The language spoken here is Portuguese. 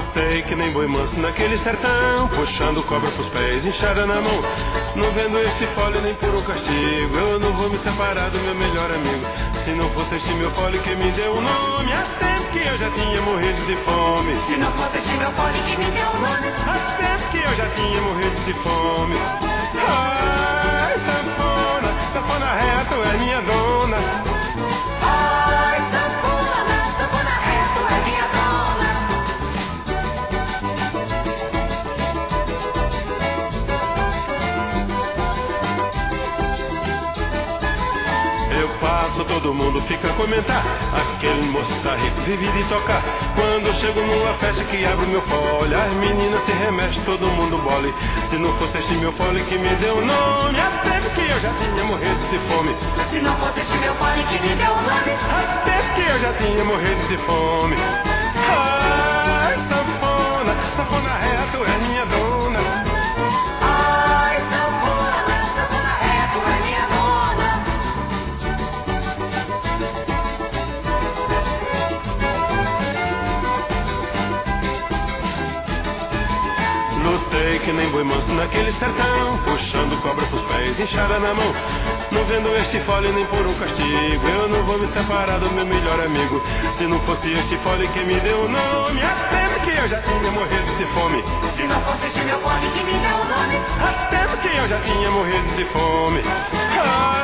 Lutei que nem boi manso naquele sertão, puxando cobra pros pés, enxada na mão. Não vendo esse fole nem por um castigo, eu não vou me separar do meu melhor amigo. Se não fosse este meu fole que me deu o nome, há tempo que eu já tinha morrido de fome. Se não fosse este meu fole que me deu o nome, há tempo que eu já tinha morrido de fome. Ai, sanfona, sanfona ré, tu é minha dona. ai, sanfona ré, tu é minha dona. Eu passo, todo mundo fica a comentar. Aquele moço tá rico, vive de tocar. Quando eu chego numa festa que abro meu fole, as meninas se remexem, todo mundo bole. Se não fosse este meu fole que me deu o nome, há tempo que eu já tinha morrido de fome. Se não fosse este meu fole que me deu o nome, há tempo que eu já tinha morrido de fome. Ai, sanfona, sanfona ré, tu é minha dona. ai, sanfona ré, tu é minha dona. Lutei que nem boi manso naquele sertão, puxando cobra pros pés, enxada na mão. Não vendo este fole nem por um castigo, eu não vou me separar do meu melhor amigo. Se não fosse este fole que me deu o nome, há tempo que eu já tinha morrido de fome. Se não fosse este meu fole que me deu o nome, há tempo que eu já tinha morrido de fome.